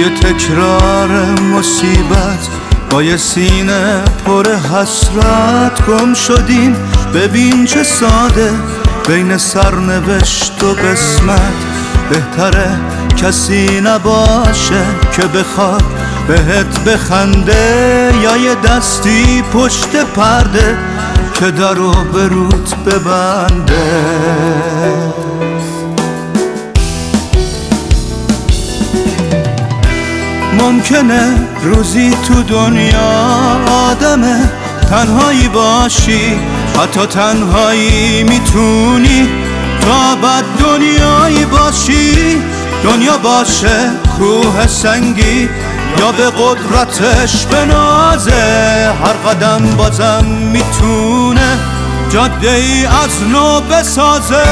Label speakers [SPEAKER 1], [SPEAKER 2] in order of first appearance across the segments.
[SPEAKER 1] توی تکرار مصیبت با یه سینه پر حسرت گم شدیم. ببین چه ساده بین سرنوشت و قسمت، بهتره کسی نباشه که بخواد بهت بخنده، یا یه دستی پشت پرده که درو به روت ببنده. ممکنه روزی تو دنیا آدمه تنهایی باشی، حتی تنهایی میتونی تا بعد دنیایی باشی. دنیا باشه کوه سنگی یا به قدرتش بنازه، هر قدم بازم میتونه جاده ای از نو بسازه.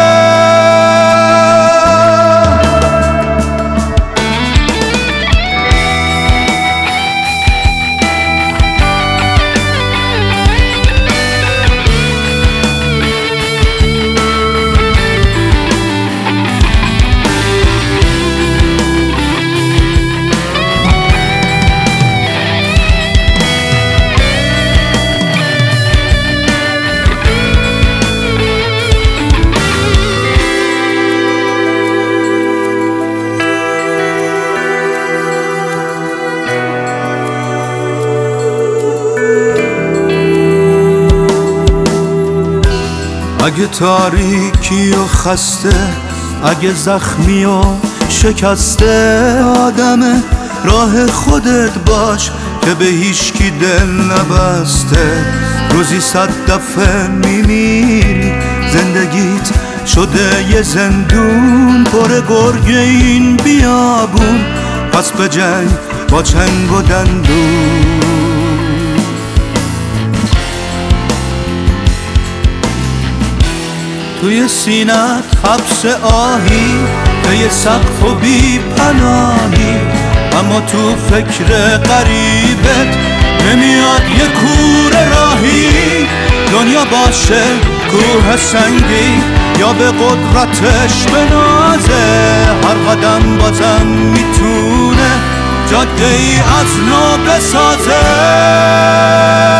[SPEAKER 1] اگه تاریکی و خسته، اگه زخمی و شکسته آدمه، راه خودت باش که به هیچکی دل نبسته. روزی 100 دفعه میمیری، زندگیت شده یه زندون پر گرگ این بیابون، پس به جنگ با چنگ و دندون. توی سینت حبس آهی به یه سقف و بی پناهی، اما تو فکر غریبت نمیاد یه کوره راهی. دنیا باشه کوه سنگی یا به قدرتش بنازه، هر قدم بازم میتونه جاده ای از نو بسازه.